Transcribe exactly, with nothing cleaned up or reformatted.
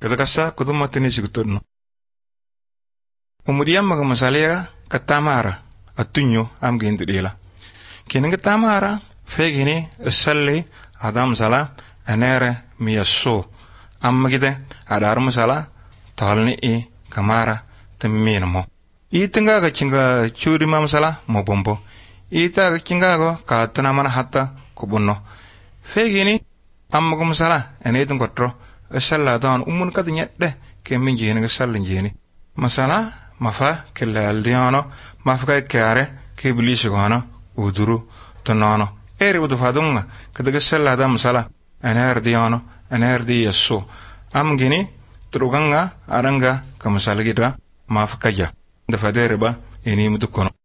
kadakasa kuduma tini sigutno umudiyam maga masalia katamara atunyo am gendila kinin katamara fegini salli adam sala anere miyasso am gide adar masala talni e kamara temminamo itinga ga cinga churi mamsala mo bombo ita ga cinga go ka tanamana hatta kubunno fegini am maga masala enedun kotro salla dan umun kadinyette kemin jeni ga sallin jeni masala mafa kella aldiano mafka kare ke bilisi gona uduru tonano eri udu fadunga kadaga salla da masala ener diano ener di yasso am gini truganga aranga kamasala gida mafka ja da fadere ba ini mutukono